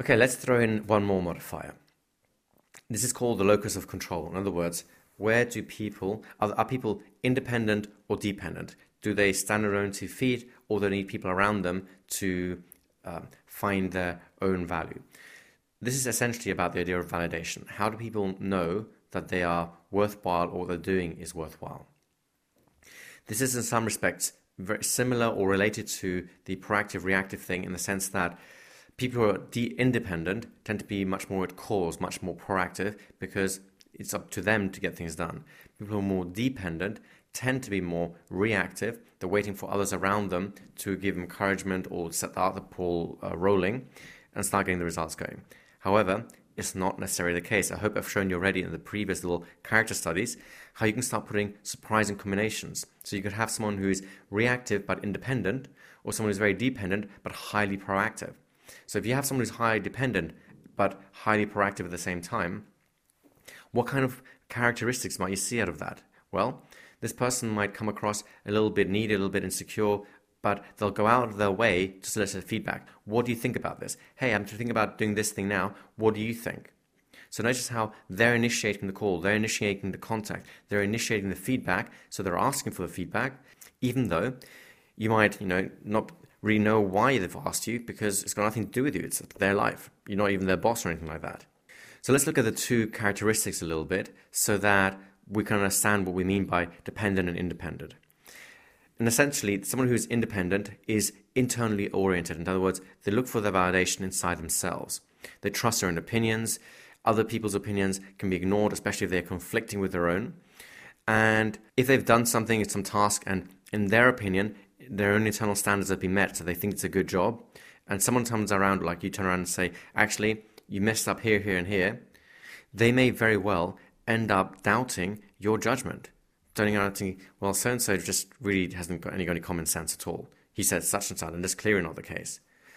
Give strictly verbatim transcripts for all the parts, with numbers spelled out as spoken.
Okay, let's throw in one more modifier. This is called the locus of control. In other words, where do people, are, are people independent or dependent? Do they stand on their own two feet, or do they need people around them to um, find their own value? This is essentially about the idea of validation. How do people know that they are worthwhile or what they're doing is worthwhile? This is in some respects very similar or related to the proactive reactive thing, in the sense that people who are de- independent tend to be much more at cause, much more proactive, because it's up to them to get things done. People who are more dependent tend to be more reactive. They're waiting for others around them to give encouragement or set the other ball uh, rolling and start getting the results going. However, it's not necessarily the case. I hope I've shown you already in the previous little character studies how you can start putting surprising combinations. So you could have someone who is reactive but independent, or someone who's very dependent but highly proactive. So if you have someone who's highly dependent but highly proactive at the same time, what kind of characteristics might you see out of that? Well, this person might come across a little bit needy, a little bit insecure, but they'll go out of their way to solicit feedback. What do you think about this? Hey, I'm thinking about doing this thing now. What do you think? So notice how they're initiating the call, they're initiating the contact, they're initiating the feedback, so they're asking for the feedback, even though you might, you know, not really know why they've asked you, because it's got nothing to do with you. It's their life. You're not even their boss or anything like that. So let's look at the two characteristics a little bit so that we can understand what we mean by dependent and independent. And essentially, someone who is independent is internally oriented. In other words, they look for their validation inside themselves. They trust their own opinions. Other people's opinions can be ignored, especially if they're conflicting with their own. And if they've done something, it's some task, and in their opinion, their own internal standards have been met, so they think it's a good job, and someone comes around, like you turn around and say, actually, you messed up here, here, and here, they may very well end up doubting your judgment. Turning around and thinking, well, so-and-so just really hasn't got any, got any common sense at all. He said such and such, and that's clearly not the case.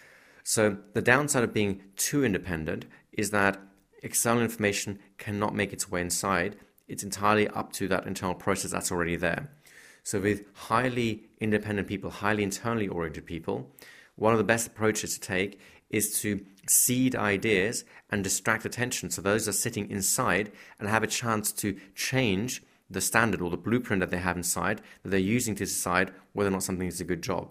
So the downside of being too independent is that external information cannot make its way inside. It's entirely up to that internal process that's already there. So with highly independent people, highly internally oriented people, one of the best approaches to take is to seed ideas and distract attention, so those are sitting inside and have a chance to change the standard or the blueprint that they have inside that they're using to decide whether or not something is a good job.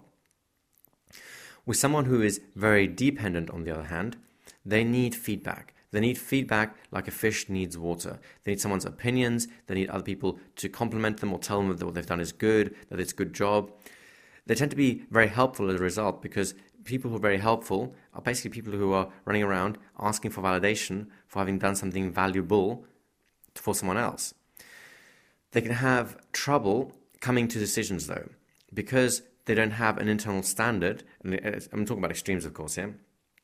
With someone who is very dependent, on the other hand, they need feedback. They need feedback like a fish needs water. They need someone's opinions. They need other people to compliment them or tell them that what they've done is good, that it's a good job. They tend to be very helpful as a result, because people who are very helpful are basically people who are running around asking for validation for having done something valuable for someone else. They can have trouble coming to decisions, though, because they don't have an internal standard. And I'm talking about extremes, of course, yeah?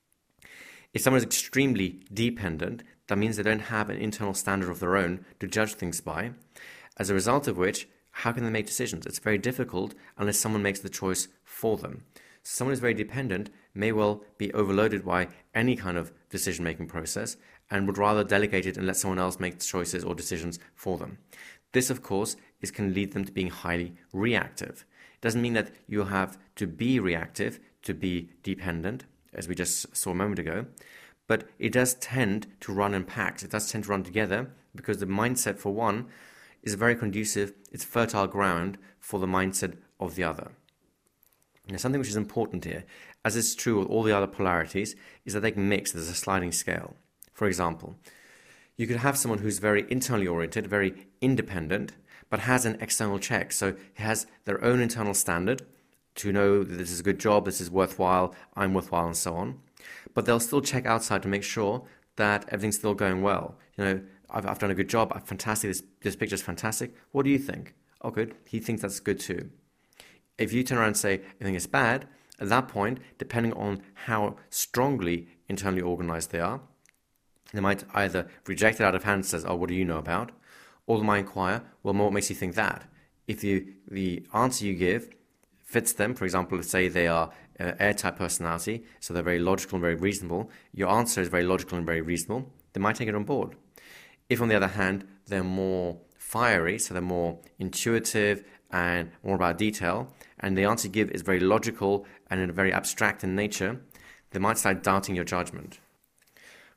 If someone is extremely dependent, that means they don't have an internal standard of their own to judge things by, as a result of which, how can they make decisions? It's very difficult unless someone makes the choice for them. Someone who's very dependent may well be overloaded by any kind of decision-making process and would rather delegate it and let someone else make the choices or decisions for them. This, of course, is can lead them to being highly reactive. It doesn't mean that you have to be reactive to be dependent, as we just saw a moment ago, but it does tend to run in packs. It does tend to run together because the mindset, for one, is very conducive. It's fertile ground for the mindset of the other. Now, something which is important here, as is true with all the other polarities, is that they can mix. There's a sliding scale. For example, you could have someone who's very internally oriented, very independent, but has an external check. So he has their own internal standard to know that this is a good job, this is worthwhile, I'm worthwhile, and so on. But they'll still check outside to make sure that everything's still going well. You know, I've, I've done a good job, I'm fantastic, this, this picture's fantastic. What do you think? Oh, good. He thinks that's good too. If you turn around and say, I think it's bad, at that point, depending on how strongly internally organized they are, they might either reject it out of hand and says, oh, what do you know about? Or they might inquire, well, what makes you think that? If you, the answer you give fits them, for example, let's say they are uh, air-type personality, so they're very logical and very reasonable, your answer is very logical and very reasonable, they might take it on board. If, on the other hand, they're more fiery, so they're more intuitive and more about detail, and the answer you give is very logical and very abstract in nature, they might start doubting your judgment.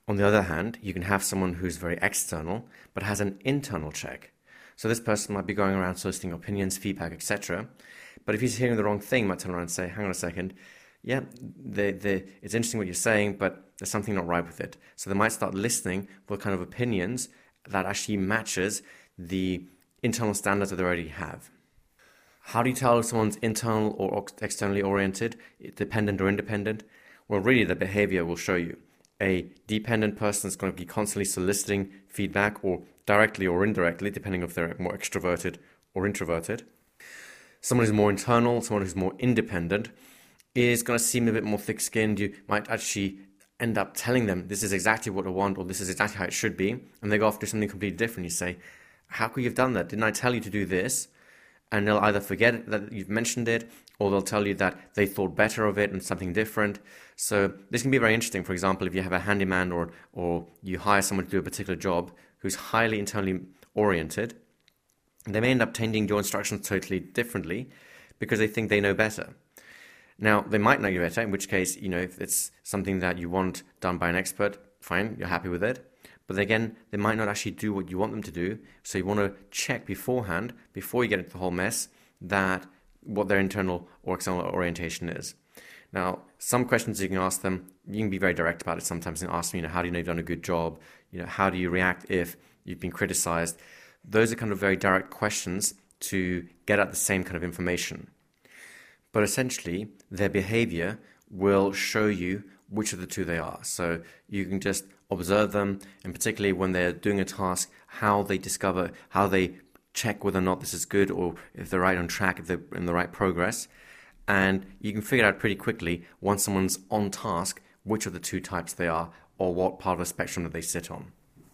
On the other hand, you can have someone who's very external, but has an internal check. So this person might be going around soliciting opinions, feedback, et cetera. But if he's hearing the wrong thing, he might turn around and say, hang on a second, yeah, they, they, it's interesting what you're saying, but there's something not right with it. So they might start listening for kind of opinions that actually matches the internal standards that they already have. How do you tell if someone's internal or externally oriented, dependent or independent? Well, really, the behavior will show you. A dependent person is going to be constantly soliciting feedback, or directly or indirectly, depending if they're more extroverted or introverted. Someone who's more internal, someone who's more independent, is going to seem a bit more thick-skinned. You might actually end up telling them, this is exactly what I want, or this is exactly how it should be, and they go off to do something completely different. You say, how could you have done that? Didn't I tell you to do this? And they'll either forget that you've mentioned it, or they'll tell you that they thought better of it and something different. So this can be very interesting. For example, if you have a handyman or or you hire someone to do a particular job who's highly internally oriented, they may end up changing your instructions totally differently because they think they know better. Now, they might know you better, in which case, you know, if it's something that you want done by an expert, fine, you're happy with it. But again, they might not actually do what you want them to do. So you want to check beforehand, before you get into the whole mess, that what their internal or external orientation is. Now, some questions you can ask them, you can be very direct about it sometimes and ask them, you know, how do you know you've done a good job? You know, how do you react if you've been criticized? Those are kind of very direct questions to get at the same kind of information. But essentially, their behavior will show you which of the two they are. So you can just observe them, and particularly when they're doing a task, how they discover, how they check whether or not this is good, or if they're right on track, if they're in the right progress. And you can figure out pretty quickly, once someone's on task, which of the two types they are, or what part of the spectrum that they sit on.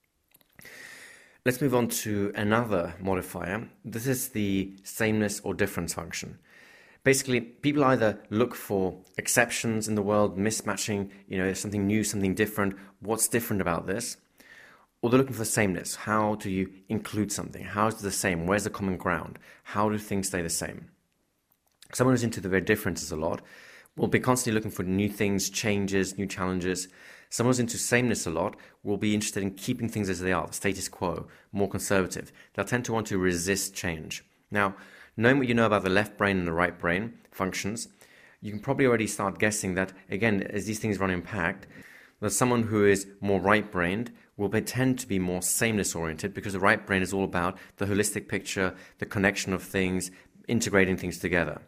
Let's move on to another modifier. This is the sameness or difference function. Basically, people either look for exceptions in the world, mismatching, you know, something new, something different, what's different about this? Or they're looking for sameness. How do you include something? How is it the same? Where's the common ground? How do things stay the same? Someone who's into the very differences a lot will be constantly looking for new things, changes, new challenges. Someone who's into sameness a lot will be interested in keeping things as they are, the status quo, more conservative. They'll tend to want to resist change. Now, knowing what you know about the left brain and the right brain functions, you can probably already start guessing that, again, as these things run in pact, that someone who is more right-brained will tend to be more sameness-oriented, because the right brain is all about the holistic picture, the connection of things, integrating things together.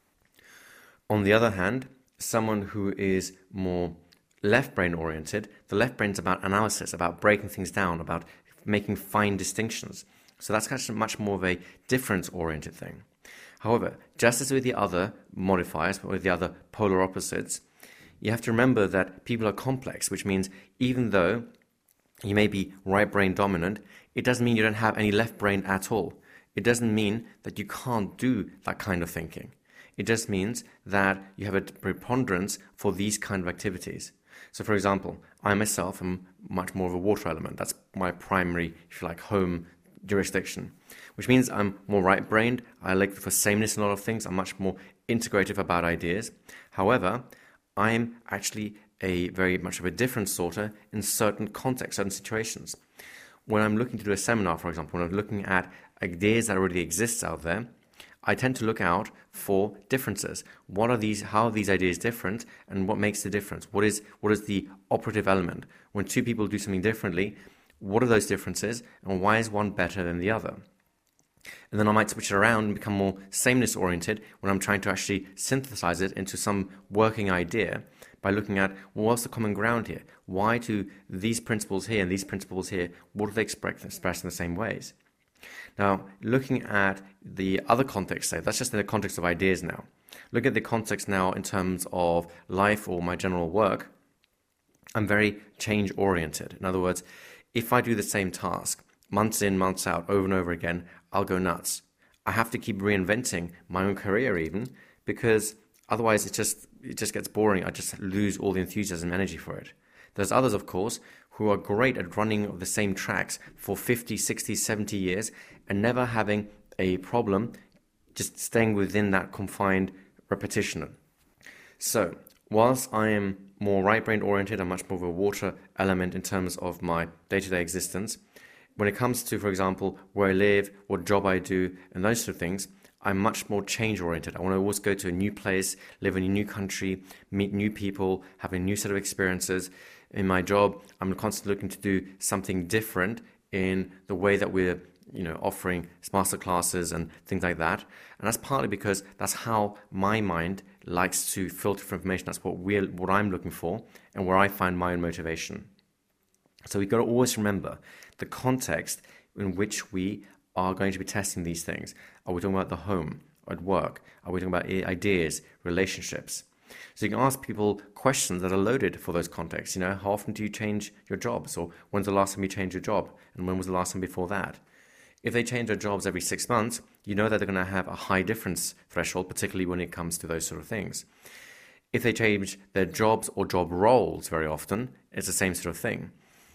On the other hand, someone who is more left-brain oriented, the left brain is about analysis, about breaking things down, about making fine distinctions. So that's actually much more of a difference-oriented thing. However, just as with the other modifiers, with the other polar opposites, you have to remember that people are complex, which means even though you may be right brain dominant, it doesn't mean you don't have any left brain at all. It doesn't mean that you can't do that kind of thinking. It just means that you have a preponderance for these kind of activities. So for example, I myself am much more of a water element. That's my primary, if you like, home jurisdiction, which means I'm more right-brained. I like for sameness in a lot of things. I'm much more integrative about ideas. However, I'm actually a very much of a different sorter in certain contexts, certain situations. When I'm looking to do a seminar, for example, when I'm looking at ideas that already exist out there, I tend to look out for differences. What are these? How are these ideas different, and what makes the difference? What is what is the operative element? When two people do something differently, what are those differences, and why is one better than the other? And then I might switch it around and become more sameness-oriented when I'm trying to actually synthesize it into some working idea by looking at, well, what's the common ground here? Why do these principles here and these principles here, what do they express, express in the same ways? Now, looking at the other context, say, that's just in the context of ideas now. Look at the context now in terms of life or my general work. I'm very change-oriented. In other words, if I do the same task, months in, months out, over and over again, I'll go nuts. I have to keep reinventing my own career even, because otherwise it just it just gets boring. I just lose all the enthusiasm and energy for it. There's others, of course, who are great at running the same tracks for fifty, sixty, seventy years and never having a problem, just staying within that confined repetition. So, whilst I am more right-brain oriented. I'm much more of a water element in terms of my day-to-day existence. When it comes to, for example, where I live, what job I do, and those sort of things, I'm much more change-oriented. I want to always go to a new place, live in a new country, meet new people, have a new set of experiences. In my job, I'm constantly looking to do something different in the way that we're, you know, offering master classes and things like that. And that's partly because that's how my mind likes to filter for information. That's what we're, what I'm looking for and where I find my own motivation. So we've got to always remember the context in which we are going to be testing these things. Are we talking about the home, at work? Are we talking about ideas, relationships? So you can ask people questions that are loaded for those contexts. You know, how often do you change your jobs? Or when's the last time you changed your job? And when was the last time before that? If they change their jobs every six months, you know that they're going to have a high difference threshold, particularly when it comes to those sort of things. If they change their jobs or job roles very often, it's the same sort of thing.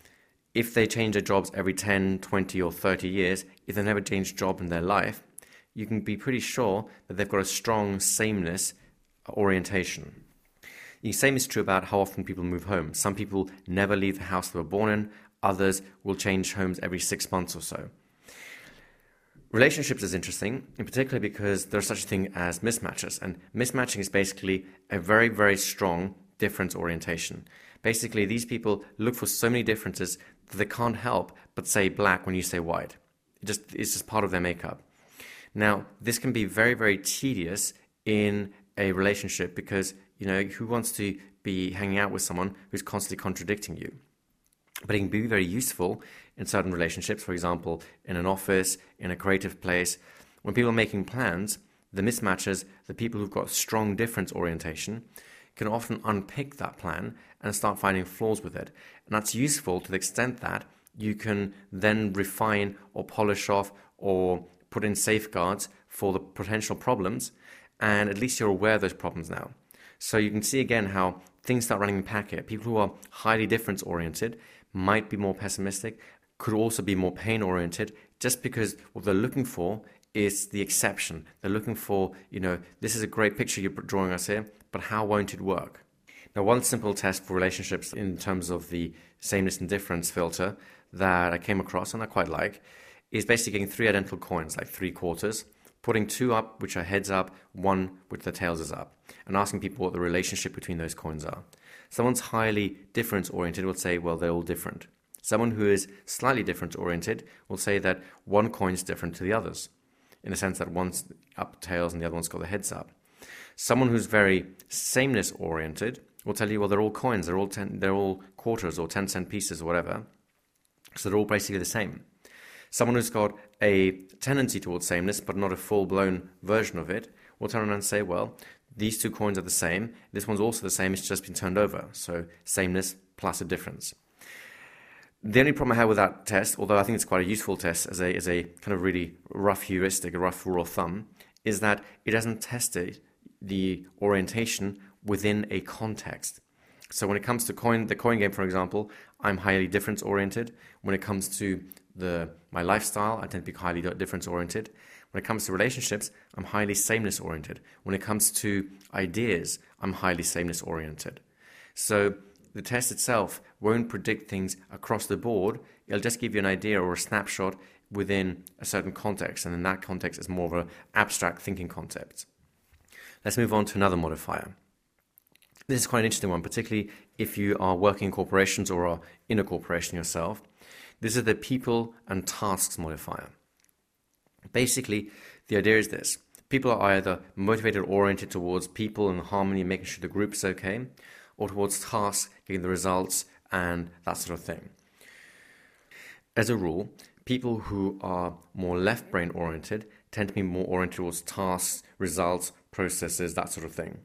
If they change their jobs every ten, twenty or thirty years, if they never change job in their life, you can be pretty sure that they've got a strong sameness orientation. The same is true about how often people move home. Some people never leave the house they were born in. Others will change homes every six months or so. Relationships is interesting, in particular because there's such a thing as mismatches. And mismatching is basically a very, very strong difference orientation. Basically, these people look for so many differences that they can't help but say black when you say white. It just, it's just part of their makeup. Now, this can be very, very tedious in a relationship because, you know, who wants to be hanging out with someone who's constantly contradicting you? But it can be very useful in certain relationships, for example, in an office, in a creative place. When people are making plans, the mismatches, the people who've got strong difference orientation, can often unpick that plan and start finding flaws with it. And that's useful to the extent that you can then refine or polish off or put in safeguards for the potential problems, and at least you're aware of those problems now. So you can see again how things start running in packet. People who are highly difference oriented might be more pessimistic, could also be more pain oriented, just because what they're looking for is the exception. They're looking for, you know, this is a great picture you're drawing us here, but how won't it work? Now, one simple test for relationships in terms of the sameness and difference filter that I came across and I quite like is basically getting three identical coins, like three quarters, putting two up which are heads up, one which the tails is up, and asking people what the relationship between those coins are. Someone's highly difference oriented will say, well, they're all different. Someone who is slightly difference oriented will say that one coin is different to the others, in the sense that one's up tails and the other one's got the heads up. Someone who's very sameness oriented will tell you, well, they're all coins, they're all ten, they're all quarters or ten cent pieces or whatever, so they're all basically the same. Someone who's got a tendency towards sameness but not a full-blown version of it will turn around and say, well, these two coins are the same, this one's also the same, it's just been turned over, so sameness plus a difference. The only problem I have with that test, although I think it's quite a useful test as a, as a kind of really rough heuristic, a rough rule of thumb, is that it doesn't test it, the orientation within a context. So when it comes to coin, the coin game, for example, I'm highly difference oriented. When it comes to the my lifestyle, I tend to be highly difference oriented. When it comes to relationships, I'm highly sameness oriented. When it comes to ideas, I'm highly sameness oriented. So the test itself won't predict things across the board. It'll just give you an idea or a snapshot within a certain context, and in that context, it's more of an abstract thinking concept. Let's move on to another modifier. This is quite an interesting one, particularly if you are working in corporations or are in a corporation yourself. This is the people and tasks modifier. Basically, the idea is this. People are either motivated or oriented towards people and harmony and making sure the group is okay, or towards tasks, getting the results and that sort of thing. As a rule, people who are more left brain oriented tend to be more oriented towards tasks, results, processes, that sort of thing.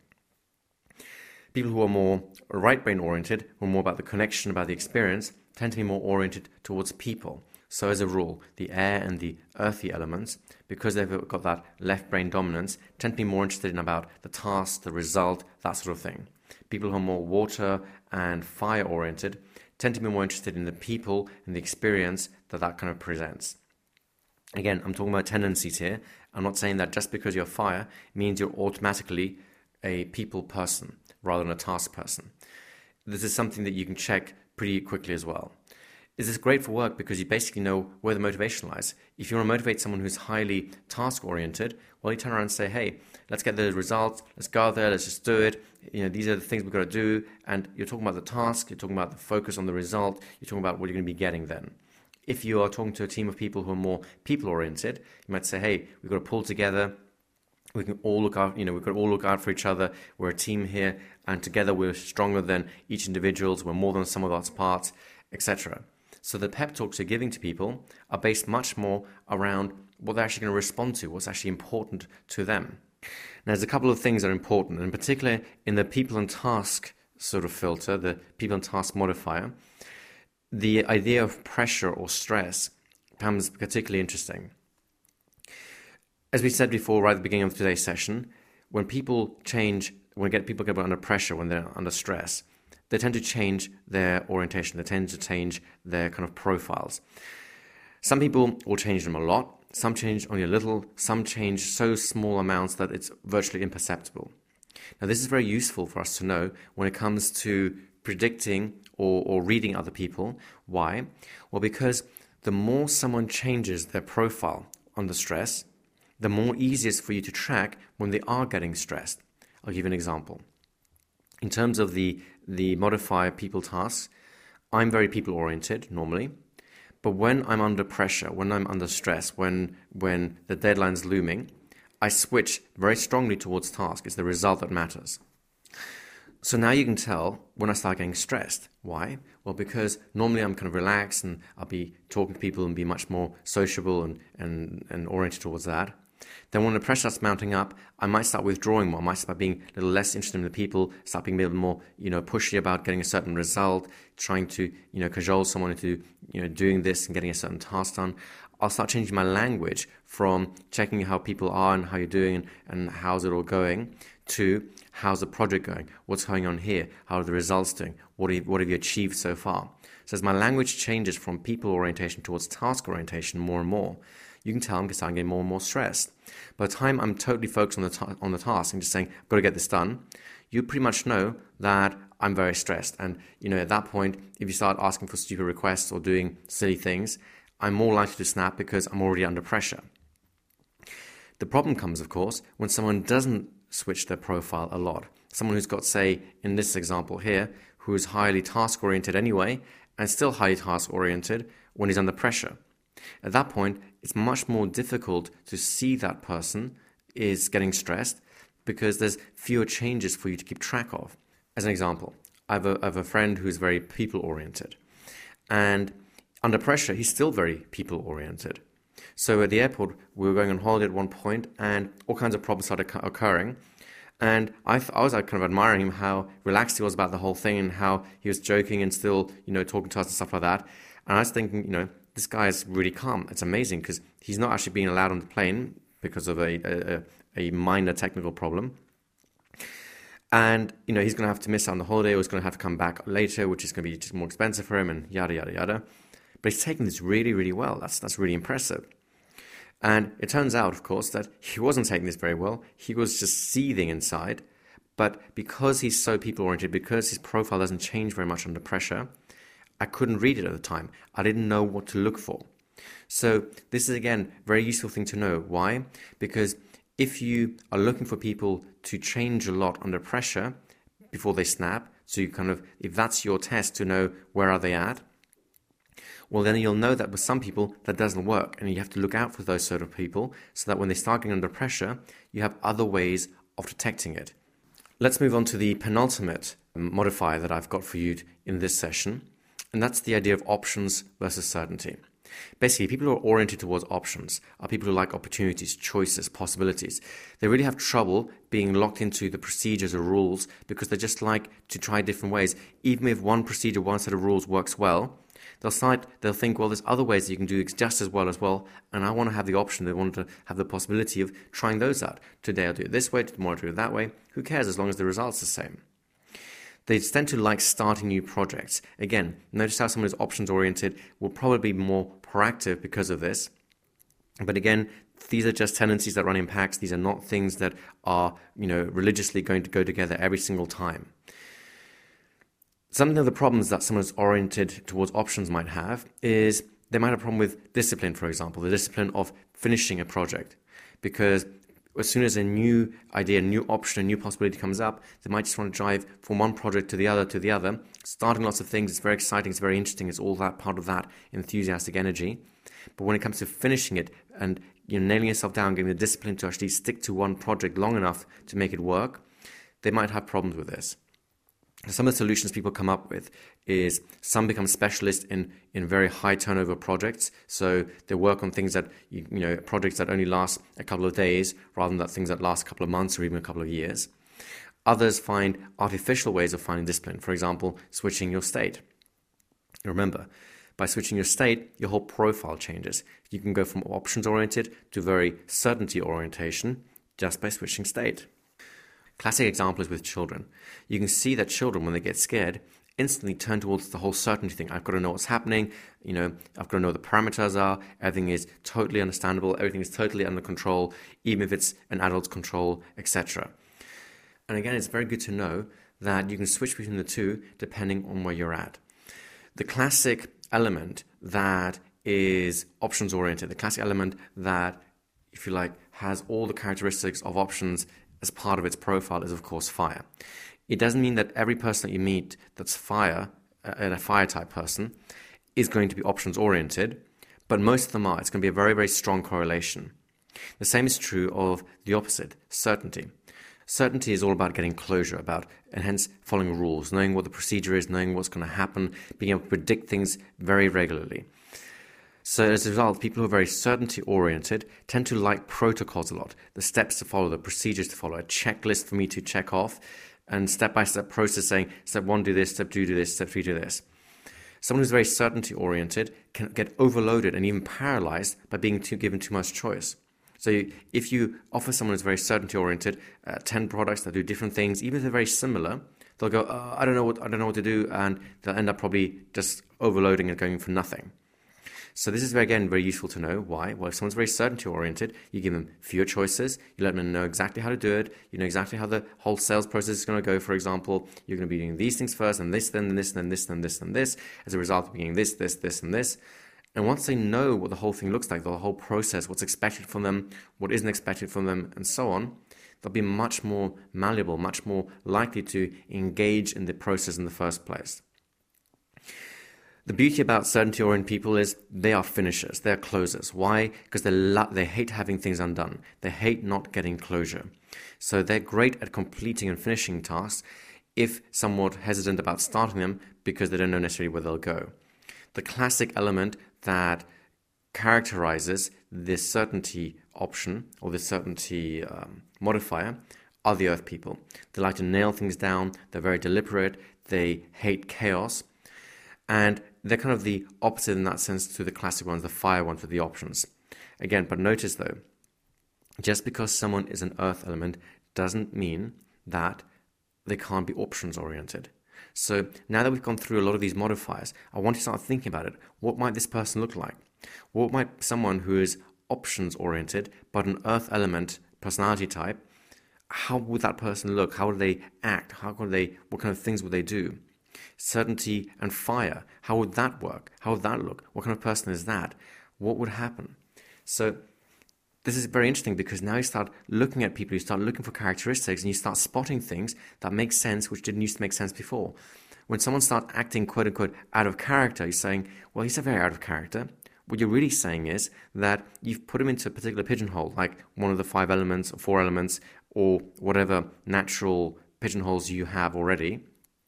People who are more right brain oriented, who are more about the connection, about the experience, tend to be more oriented towards people. So as a rule, the air and the earthy elements, because they've got that left brain dominance, tend to be more interested in about the task, the result, that sort of thing. People who are more water and fire oriented tend to be more interested in the people and the experience that that kind of presents. Again, I'm talking about tendencies here. I'm not saying that just because you're fire means you're automatically a people person rather than a task person. this is something that you can check pretty quickly as well. Is this great for work because you basically know where the motivation lies? If you want to motivate someone who's highly task-oriented, well, you turn around and say, hey, let's get the results, let's go out there, let's just do it. You know, these are the things we've got to do. And you're talking about the task, you're talking about the focus on the result, you're talking about what you're going to be getting then. If you are talking to a team of people who are more people-oriented, you might say, hey, we've got to pull together. We can all look out, you know, we've got to all look out for each other. We're a team here, and together we're stronger than each individuals. We're more than some of our parts, et cetera. So the pep talks you're giving to people are based much more around what they're actually going to respond to, what's actually important to them. Now, there's a couple of things that are important, and in particular in the people and task sort of filter, the people and task modifier, the idea of pressure or stress becomes particularly interesting. As we said before, right at the beginning of today's session, when people change, when get people get under pressure, when they're under stress, they tend to change their orientation. They tend to change their kind of profiles. Some people will change them a lot. Some change only a little. Some change so small amounts that it's virtually imperceptible. Now, this is very useful for us to know when it comes to predicting or, or reading other people. Why? Well, because the more someone changes their profile under stress, the more easy it is for you to track when they are getting stressed. I'll give you an example. In terms of the, the modifier people tasks, I'm very people-oriented normally, but when I'm under pressure, when I'm under stress, when, when the deadline's looming, I switch very strongly towards task. It's the result that matters. So now you can tell when I start getting stressed. Why? Well, because normally I'm kind of relaxed and I'll be talking to people and be much more sociable and, and, and oriented towards that. Then when the pressure starts mounting up, I might start withdrawing more. I might start being a little less interested in the people, start being a little more, you know, pushy about getting a certain result, trying to, you know, cajole someone into, you know, doing this and getting a certain task done. I'll start changing my language from checking how people are and how you're doing and, and how's it all going to how's the project going, what's going on here, how are the results doing, what have you, what have you achieved so far. So as my language changes from people orientation towards task orientation more and more, you can tell I'm starting getting more and more stressed. By the time I'm totally focused on the ta- on the task and just saying, I've got to get this done, you pretty much know that I'm very stressed. And, you know, at that point, if you start asking for stupid requests or doing silly things, I'm more likely to snap because I'm already under pressure. The problem comes, of course, when someone doesn't switch their profile a lot. Someone who's got, say, in this example here, who is highly task-oriented anyway, and still highly task-oriented when he's under pressure. At that point, it's much more difficult to see that person is getting stressed because there's fewer changes for you to keep track of. As an example, I have a, I have a friend who's very people-oriented. And under pressure, he's still very people-oriented. So at the airport, we were going on holiday at one point, and all kinds of problems started occurring. And I, th- I was like, kind of admiring him, how relaxed he was about the whole thing and how he was joking and still, you know, talking to us and stuff like that. And I was thinking, you know, this guy is really calm. It's amazing because he's not actually being allowed on the plane because of a, a, a minor technical problem. And, you know, he's going to have to miss out on the holiday or he's going to have to come back later, which is going to be just more expensive for him and yada, yada, yada. But he's taking this really, really well. That's that's really impressive. And it turns out, of course, that he wasn't taking this very well. He was just seething inside. But because he's so people-oriented, because his profile doesn't change very much under pressure, I couldn't read it at the time. I didn't know what to look for. So this is, again, a very useful thing to know. Why? Because if you are looking for people to change a lot under pressure before they snap, so you kind of, if that's your test to know where are they at, well, then you'll know that with some people that doesn't work, and you have to look out for those sort of people so that when they start getting under pressure, you have other ways of detecting it. Let's move on to the penultimate modifier that I've got for you in this session, and that's the idea of options versus certainty. Basically, people who are oriented towards options are people who like opportunities, choices, possibilities. They really have trouble being locked into the procedures or rules because they just like to try different ways. Even if one procedure, one set of rules works well, they'll start, they'll think, well, there's other ways that you can do just as well as well, and I want to have the option, they want to have the possibility of trying those out. Today I'll do it this way, tomorrow I'll do it that way. Who cares as long as the result's the same? They tend to like starting new projects. Again, notice how someone who's options-oriented will probably be more proactive because of this. But again, these are just tendencies that run in packs. These are not things that are, you know, religiously going to go together every single time. Some of the problems that someone who's oriented towards options might have is they might have a problem with discipline, for example, the discipline of finishing a project. Because as soon as a new idea, a new option, a new possibility comes up, they might just want to drive from one project to the other to the other, starting lots of things. It's very exciting, it's very interesting, it's all that part of that enthusiastic energy. But when it comes to finishing it and you know, nailing yourself down, getting the discipline to actually stick to one project long enough to make it work, they might have problems with this. Some of the solutions people come up with is some become specialists in, in very high turnover projects. So they work on things that, you, you know, projects that only last a couple of days rather than that things that last a couple of months or even a couple of years. Others find artificial ways of finding discipline. For example, switching your state. Remember, by switching your state, your whole profile changes. You can go from options oriented to very certainty orientation just by switching state. Classic example is with children. You can see that children, when they get scared, instantly turn towards the whole certainty thing. I've got to know what's happening. You know, I've got to know what the parameters are. Everything is totally understandable. Everything is totally under control, even if it's an adult's control, et cetera. And again, it's very good to know that you can switch between the two depending on where you're at. The classic element that is options oriented, the classic element that, if you like, has all the characteristics of options as part of its profile is, of course, fire. It doesn't mean that every person that you meet that's fire, uh, a fire type person, is going to be options oriented, but most of them are. It's going to be a very, very strong correlation. The same is true of the opposite, certainty. Certainty is all about getting closure, about, and hence following rules, knowing what the procedure is, knowing what's going to happen, being able to predict things very regularly. So as a result, people who are very certainty-oriented tend to like protocols a lot, the steps to follow, the procedures to follow, a checklist for me to check off, and step-by-step process saying, step one, do this, step two, do this, step three, do this. Someone who's very certainty-oriented can get overloaded and even paralyzed by being too, given too much choice. So if you offer someone who's very certainty-oriented uh, ten products that do different things, even if they're very similar, they'll go, oh, I don't know what I don't know what to do, and they'll end up probably just overloading and going for nothing. So this is, again, very useful to know. Why? Well, if someone's very certainty-oriented, you give them fewer choices. You let them know exactly how to do it. You know exactly how the whole sales process is going to go. For example, you're going to be doing these things first, and this, then this, then this, then this, and this. As a result of being this, this, this, and this. And once they know what the whole thing looks like, the whole process, what's expected from them, what isn't expected from them, and so on, they'll be much more malleable, much more likely to engage in the process in the first place. The beauty about certainty-oriented people is they are finishers, they're closers. Why? Because they lo- they hate having things undone. They hate not getting closure. So they're great at completing and finishing tasks, if somewhat hesitant about starting them because they don't know necessarily where they'll go. The classic element that characterizes this certainty option or this certainty um, modifier are the earth people. They like to nail things down, they're very deliberate, they hate chaos, and they're kind of the opposite in that sense to the classic ones, the fire ones with the options. Again, but notice though, just because someone is an earth element doesn't mean that they can't be options oriented. So now that we've gone through a lot of these modifiers, I want to start thinking about it. What might this person look like? What might someone who is options oriented but an earth element personality type, how would that person look? How would they act? How would they, what kind of things would they do? Certainty and fire, how would that work? How would that look? What kind of person is that? What would happen? So this is very interesting because now you start looking at people, you start looking for characteristics and you start spotting things that make sense which didn't used to make sense before. When someone starts acting quote unquote out of character, you're saying, well, he's a very out of character. What you're really saying is that you've put him into a particular pigeonhole, like one of the five elements or four elements or whatever natural pigeonholes you have already.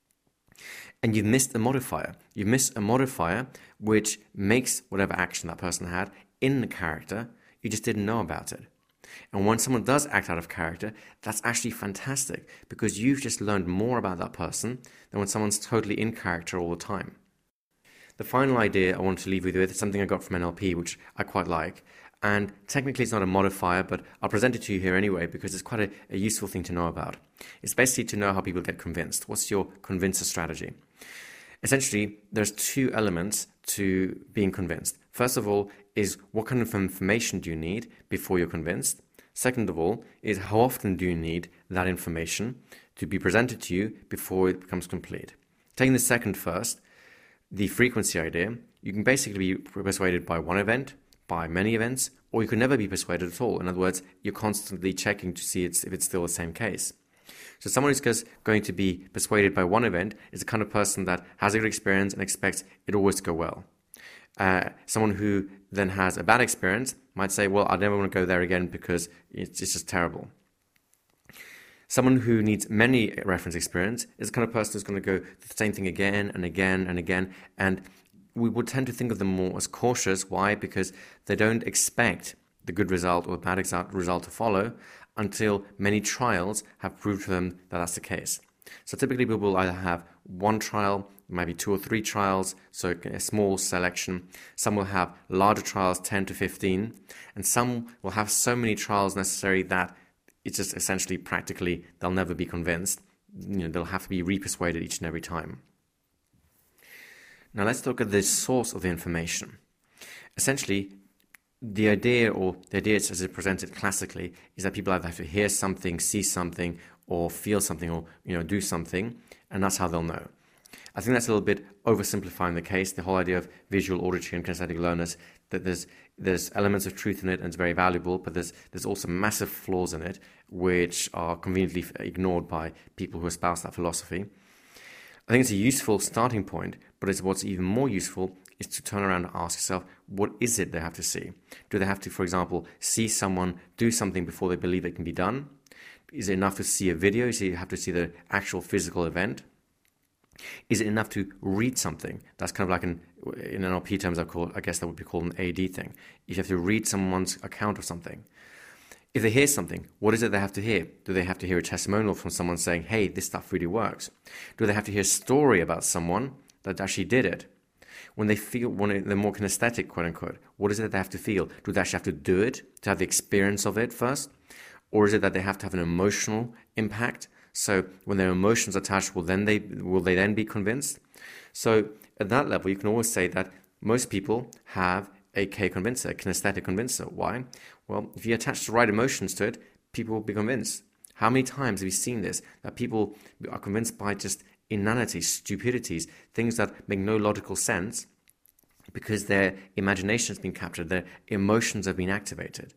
And you've missed a modifier. You've missed a modifier which makes whatever action that person had in the character, you just didn't know about it. And when someone does act out of character, that's actually fantastic because you've just learned more about that person than when someone's totally in character all the time. The final idea I want to leave you with is something I got from N L P, which I quite like. And technically it's not a modifier, but I'll present it to you here anyway because it's quite a, a useful thing to know about. It's basically to know how people get convinced. What's your convincer strategy? Essentially, there's two elements to being convinced. First of all is what kind of information do you need before you're convinced? Second of all is how often do you need that information to be presented to you before it becomes complete? Taking the second first, the frequency idea, you can basically be persuaded by one event, by many events, or you can never be persuaded at all. In other words, you're constantly checking to see it's, if it's still the same case. So someone who's just going to be persuaded by one event is the kind of person that has a good experience and expects it always to go well. Uh, someone who then has a bad experience might say, well, I never want to go there again because it's, it's just terrible. Someone who needs many reference experience is the kind of person who's going to go the same thing again and again and again. And we would tend to think of them more as cautious. Why? Because they don't expect the good result or the bad result to follow until many trials have proved to them that that's the case. So typically people will either have one trial, maybe two or three trials, so a small selection. Some will have larger trials, ten to fifteen, and some will have so many trials necessary that it's just essentially practically they'll never be convinced. You know, they'll have to be re-persuaded each and every time. Now let's look at the source of the information. Essentially, the idea, or the idea as it's presented classically, is that people either have to hear something, see something, or feel something, or you know, do something, and that's how they'll know. I think that's a little bit oversimplifying the case. The whole idea of visual, auditory, and kinesthetic learners, that there's there's elements of truth in it, and it's very valuable, but there's there's also massive flaws in it, which are conveniently ignored by people who espouse that philosophy. I think it's a useful starting point, but it's what's even more useful is to turn around and ask yourself, what is it they have to see? Do they have to, for example, see someone do something before they believe it can be done? Is it enough to see a video? Do you have to see the actual physical event? Is it enough to read something? That's kind of like an, in N L P terms, I call, I guess that would be called an A D thing. If you have to read someone's account of something. If they hear something, what is it they have to hear? Do they have to hear a testimonial from someone saying, hey, this stuff really works? Do they have to hear a story about someone that actually did it? When they feel, when they're more kinesthetic, quote unquote, what is it they have to feel? Do they actually have to do it to have the experience of it first? Or is it that they have to have an emotional impact? So when their emotions are attached, will then they will they then be convinced? So at that level, you can always say that most people have a K convincer, a kinesthetic convincer. Why? Well, if you attach the right emotions to it, people will be convinced. How many times have you seen this? That people are convinced by just inanities, stupidities, things that make no logical sense because their imagination has been captured, their emotions have been activated.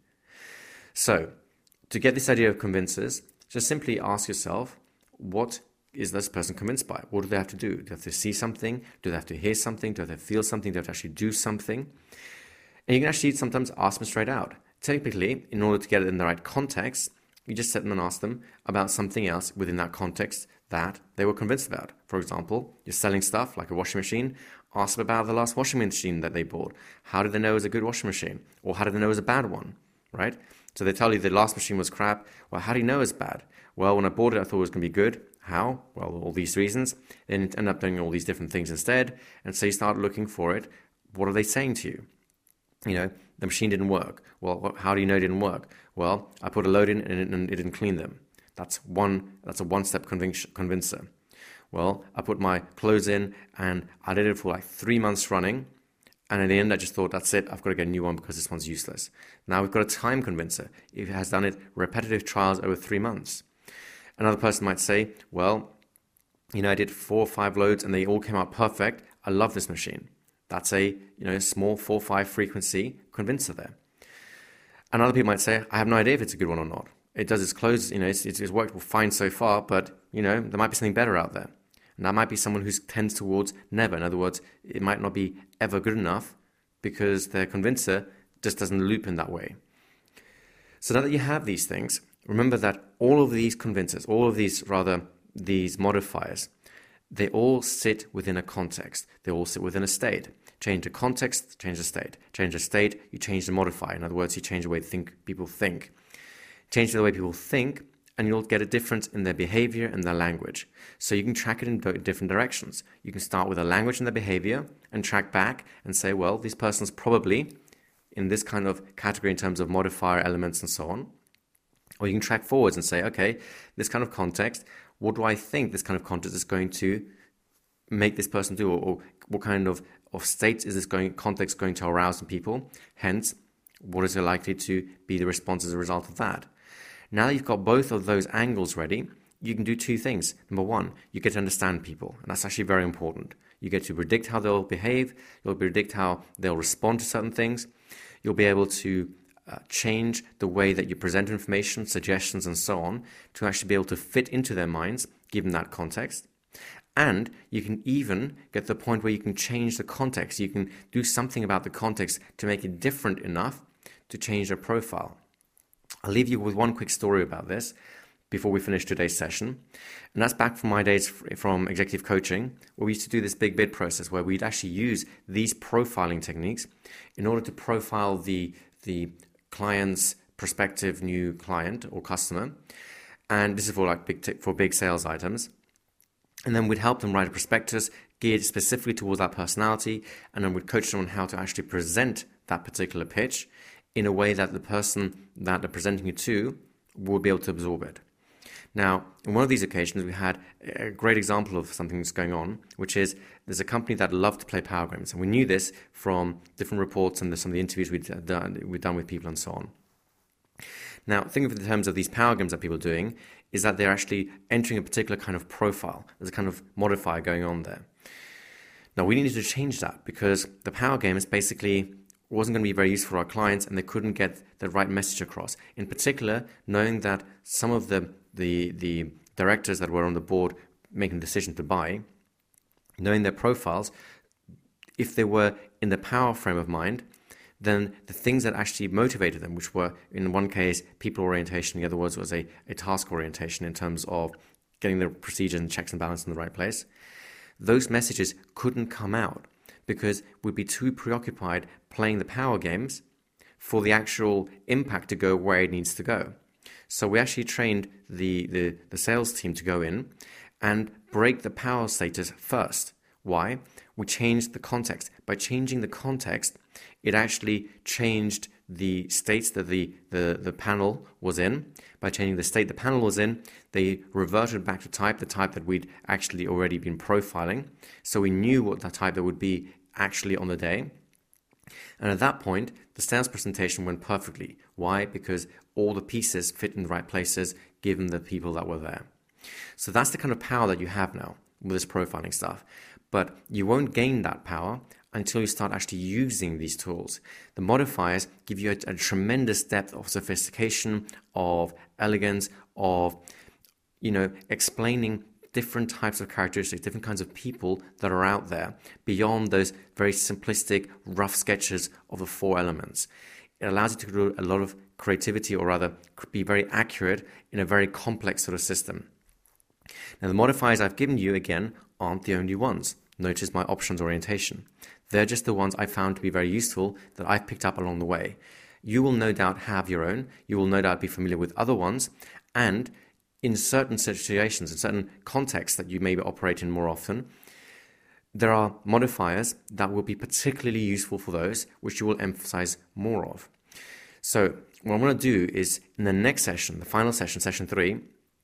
So, to get this idea of convincers, just simply ask yourself, what is this person convinced by? What do they have to do? Do they have to see something? Do they have to hear something? Do they have to feel something? Do they have to actually do something? And you can actually sometimes ask them straight out. Typically, in order to get it in the right context, you just sit them and ask them about something else within that context that they were convinced about. For example, you're selling stuff like a washing machine, ask them about the last washing machine that they bought. How did they know it was a good washing machine? Or how did they know it was a bad one, right? So they tell you the last machine was crap. Well, how do you know it's bad? Well, when I bought it, I thought it was going to be good. How? Well, all these reasons. Then you end up doing all these different things instead. And so you start looking for it. What are they saying to you? You know, the machine didn't work. Well, how do you know it didn't work? Well, I put a load in and it, and it didn't clean them. That's one. That's a one-step convinc- convincer. Well, I put my clothes in and I did it for like three months running. And in the end, I just thought, that's it. I've got to get a new one because this one's useless. Now we've got a time convincer. It has done it repetitive trials over three months. Another person might say, well, you know, I did four or five loads and they all came out perfect. I love this machine. That's a, you know, small four five frequency convincer there. And other people might say, I have no idea if it's a good one or not. It does its clothes, you know, it's, it's worked fine so far, but, you know, there might be something better out there. And that might be someone who tends towards never. In other words, it might not be ever good enough because their convincer just doesn't loop in that way. So now that you have these things, remember that all of these convincers, all of these, rather, these modifiers, they all sit within a context. They all sit within a state. Change the context, change the state. Change the state, you change the modifier. In other words, you change the way think, people think. Change the way people think, and you'll get a difference in their behavior and their language. So you can track it in different directions. You can start with the language and the behavior and track back and say, well, this person's probably in this kind of category in terms of modifier elements and so on. Or you can track forwards and say, okay, this kind of context, what do I think this kind of context is going to make this person do? Or, or what kind of, of states is this going context going to arouse in people? Hence, what is likely to be the response as a result of that? Now that you've got both of those angles ready, you can do two things. Number one, you get to understand people, and that's actually very important. You get to predict how they'll behave, you'll predict how they'll respond to certain things, you'll be able to uh, change the way that you present information, suggestions, and so on, to actually be able to fit into their minds, given that context. And you can even get to the point where you can change the context. You can do something about the context to make it different enough to change their profile. I'll leave you with one quick story about this before we finish today's session. And that's back from my days from executive coaching, where we used to do this big bid process where we'd actually use these profiling techniques in order to profile the, the client's prospective new client or customer. And this is for like big t- for big sales items. And then we'd help them write a prospectus geared specifically towards that personality, and then we'd coach them on how to actually present that particular pitch in a way that the person that they're presenting it to will be able to absorb it. Now, in one of these occasions, we had a great example of something that's going on, which is there's a company that loved to play power games, and we knew this from different reports and some of the interviews we'd done, we'd done with people and so on. Now, think of it in terms of these power games that people are doing, is that they're actually entering a particular kind of profile. There's a kind of modifier going on there. Now, we needed to change that because the power game is basically wasn't going to be very useful for our clients, and they couldn't get the right message across. In particular, knowing that some of the, the, the directors that were on the board making the decision to buy, knowing their profiles, if they were in the power frame of mind, then the things that actually motivated them, which were in one case people orientation, the other was, was a, a task orientation in terms of getting the procedures and checks and balances in the right place, those messages couldn't come out because we'd be too preoccupied playing the power games for the actual impact to go where it needs to go. So we actually trained the, the, the sales team to go in and break the power status first. Why? We changed the context. By changing the context, it actually changed the states that the, the, the panel was in. By changing the state the panel was in, they reverted back to type, the type that we'd actually already been profiling. So we knew what that type that would be actually on the day. And at that point, the sales presentation went perfectly. Why? Because all the pieces fit in the right places, given the people that were there. So that's the kind of power that you have now with this profiling stuff. But you won't gain that power until you start actually using these tools. The modifiers give you a, a tremendous depth of sophistication, of elegance, of, you know, explaining different types of characteristics, different kinds of people that are out there beyond those very simplistic, rough sketches of the four elements. It allows you to do a lot of creativity, or rather be very accurate in a very complex sort of system. Now, the modifiers I've given you, again, aren't the only ones. Notice my options orientation. They're just the ones I found to be very useful that I've picked up along the way. You will no doubt have your own. You will no doubt be familiar with other ones. And in certain situations, in certain contexts that you may operate in more often, there are modifiers that will be particularly useful for those, which you will emphasize more of. So what I'm going to do is, in the next session, the final session, session three,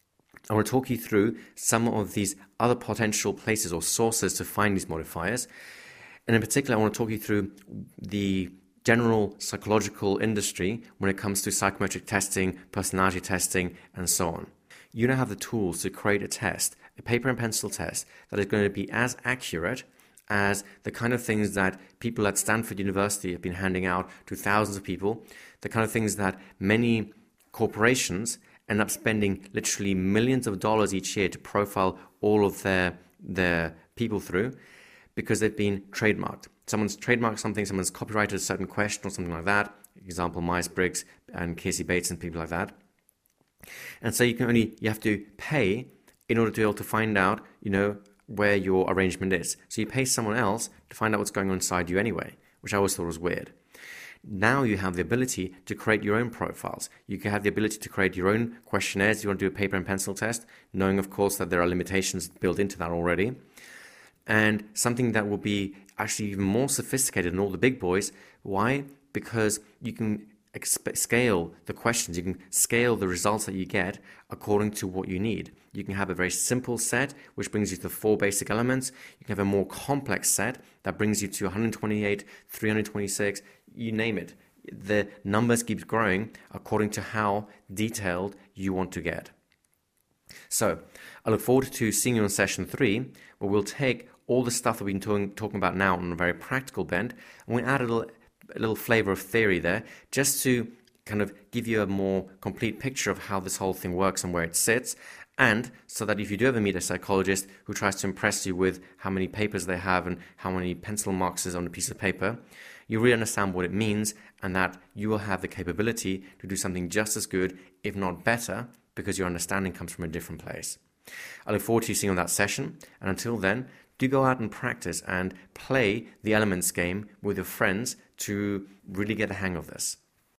I want to talk you through some of these other potential places or sources to find these modifiers. And in particular, I want to talk you through the general psychological industry when it comes to psychometric testing, personality testing, and so on. You now have the tools to create a test, a paper and pencil test, that is going to be as accurate as the kind of things that people at Stanford University have been handing out to thousands of people, the kind of things that many corporations end up spending literally millions of dollars each year to profile all of their their people through, because they've been trademarked. Someone's trademarked something, someone's copyrighted a certain question or something like that. Example, Myers-Briggs and Casey Bates and people like that. And so you can only, you have to pay in order to be able to find out, you know, where your arrangement is. So you pay someone else to find out what's going on inside you anyway, which I always thought was weird. Now you have the ability to create your own profiles. You can have the ability to create your own questionnaires. You want to do a paper and pencil test, knowing, of course, that there are limitations built into that already. And something that will be actually even more sophisticated than all the big boys. Why? Because you can exp- scale the questions. You can scale the results that you get according to what you need. You can have a very simple set, which brings you to the four basic elements. You can have a more complex set that brings you to one hundred twenty-eight, three hundred twenty-six, you name it. The numbers keep growing according to how detailed you want to get. So I look forward to seeing you on session three, where we'll take all the stuff that we've been talking, talking about now on a very practical bent, and we add a little, a little flavor of theory there, just to kind of give you a more complete picture of how this whole thing works and where it sits, and so that if you do ever meet a psychologist who tries to impress you with how many papers they have and how many pencil marks is on a piece of paper, you really understand what it means, and that you will have the capability to do something just as good, if not better, because your understanding comes from a different place. I look forward to seeing you on that session, and until then, do go out and practice and play the elements game with your friends to really get the hang of this.